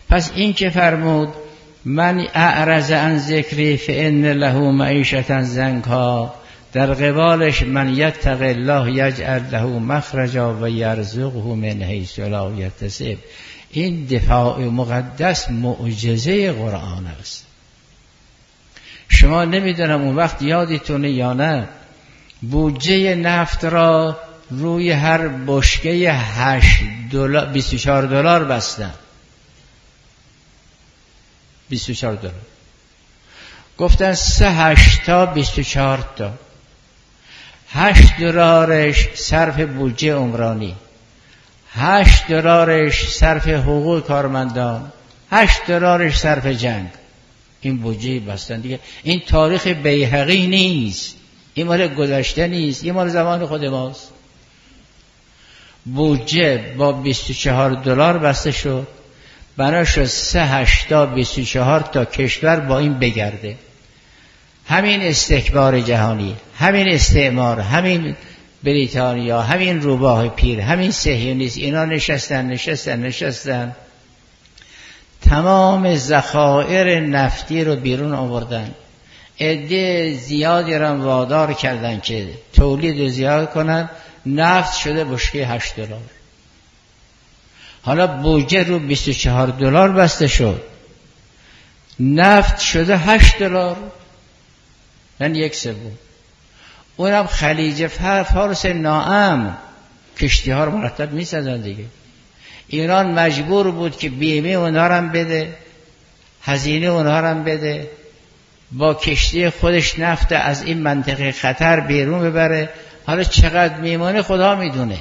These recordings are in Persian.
پس این که فرمود من اعرض عن ذکری فان له معیشة ضنکا، در قبالش من یتق الله یجعل له مخرجا و یرزقه من حیث لا یحتسب. این دفاع مقدس معجزه قرآن است. شما نمیدونم اون وقت یادتونه یا نه، بودجه نفت را روی هر بشکه $24 بستن. $24 گفتن 3-8 تا 24 تا. $8 صرف بودجه عمرانی، $8 صرف حقوق کارمندان، $8 صرف جنگ. این بودجه بستن دیگه. این تاریخ بیهقی نیست، این مال گذشته نیست، این مال زمان خود ماست. بودجه با $24 بسته شد، بنا شد 3-8 تا 24 تا کشور با این بگرده. همین استکبار جهانی، همین استعمار، همین بریتانیا، همین روباه پیر، همین صهیونیست، اینا نشستن تمام ذخایر نفتی رو بیرون آوردن. عده زیادی رو وادار کردن که تولید زیاد کنن. نفت شده بشکه $8. حالا بودجه رو $24 بسته شد، نفت شده $8، یعنی 1/3. اونم خلیج فارس ناامن، کشتی ها رو مرتب می سازن دیگه. ایران مجبور بود که بیمه اونها رو بده، هزینه اونها رو بده، با کشتی خودش نفت از این منطقه خطر بیرون ببره. حالا چقدر میمونه خدا میدونه.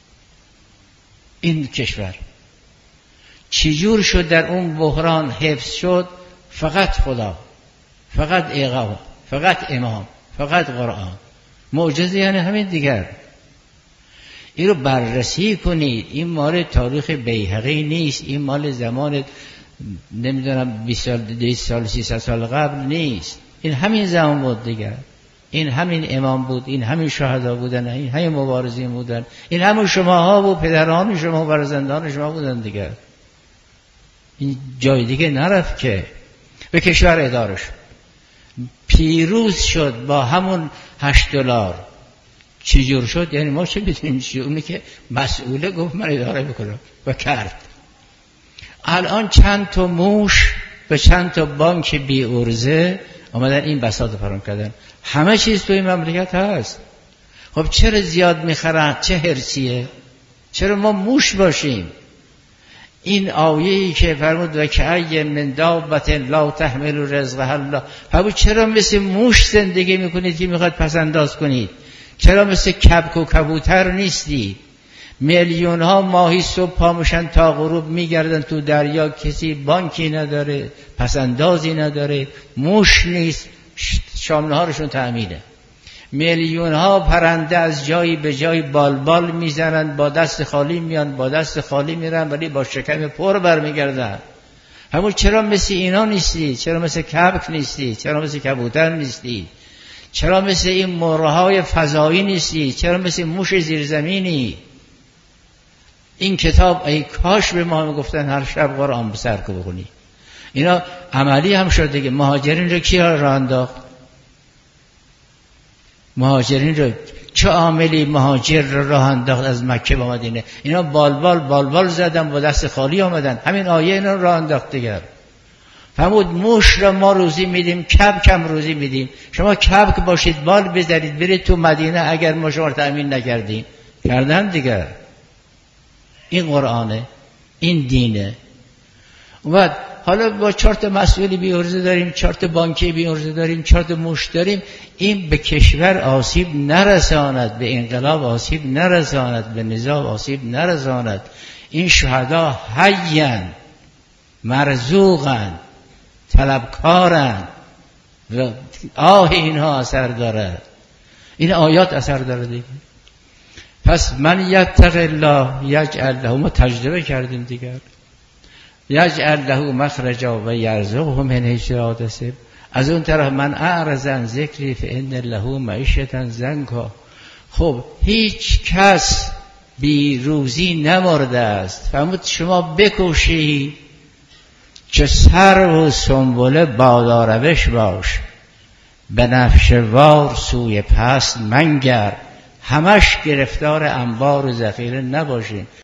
این کشور چجور شد در اون بحران حفظ شد؟ فقط خدا، فقط اقامه، فقط امام، فقط قرآن. معجزه یعنی همین دیگر. این رو بررسی کنید. این مال تاریخ بیهقی نیست، این مال زمان نمیدونم 20 سال 200 سال 300 سال قبل نیست. این همین زمان بود دیگر. این همین امام بود، این همین شهدا بودن، این همین مبارزین بودن، این همین شماها و پدران شما و فرزندان شما بودن دیگر. این جای دیگه نرفت که. به کشور اداره شد، پیروز شد با همون $8. چجور شد؟ یعنی ما چه بدونیم چی؟ اونی که مسئوله گفت من اداره بکنم و کرد. الان چند تا موش به چند تا بانک بی ارزه آمدن این بساط فراهم کردن. همه چیز توی مملکت هست. خب چرا زیاد میخرن؟ چه حرصیه؟ چرا ما موش باشیم؟ این آیه‌ای که فرمود و کأی من دابة لا تحمل رزقها الله، فرمود چرا مثل موش زندگی میکنید که میخواد پسنداز کنید؟ چرا مثل کبک و کبوتر نیستی؟ میلیون ها ماهی صبح پا میشن تا غروب میگردن تو دریا، کسی بانکی نداره، پسندازی نداره، موش نیست، شام نهارشون تأمینه. میلیون ها پرنده از جایی به جایی بالبال میزنن، با دست خالی میان، با دست خالی میرن، ولی با شکم پر برمیگردن. همون چرا مثل اینا نیستی؟ چرا مثل کبک نیستی؟ چرا مثل کبوتر نیستی؟ چرا مثل این مرغ‌های فضایی نیستی؟ چرا مثل موش زیرزمینی؟ این کتاب ای کاش به ما میگفتن هر شب قرآن بسر که بخونی. اینا عملی هم شد دیگه. مهاجرین رو کی راه انداخت؟ مهاجرین رو چه عاملی مهاجر رو راه انداخت از مکه به مدینه؟ اینا بالبال زدن، با دست خالی آمدن. همین آیه اینا رو راه انداخت دیگر. فرمود موش را ما روزی میدیم، کبک هم روزی میدیم. شما کبک باشید، بال بذارید برید تو مدینه، اگر ما شما تأمین نکردیم. کردن دیگر. این قرآنه، این دینه. و حالا با 4 تا مسئولی بیارزه داریم، 4 تا بانکی بیارزه داریم، 4 تا موش داریم. این به کشور آسیب نرساند، به انقلاب آسیب نرساند، به نظام آسیب نرساند. این شهدا حیاً مرزوقاً طلبکارن و آه اینها اثر داره. این آیات اثر داره دیگه. پس من یتق الله یجعل له، ما تجربه کردیم دیگر، یجعل له مخرجا و یرزقه من حیث لا یحتسب. از اون طرف من اعرض عن ذکری فان له معیشة ضنکا. خب هیچ کس بی روزی نمرده است. فرمود شما بکوشید چه سرو و سنبله باداروش باش، بنفشه وار سوی پست منگر. همش گرفتار انبار و ذخیره نباشین.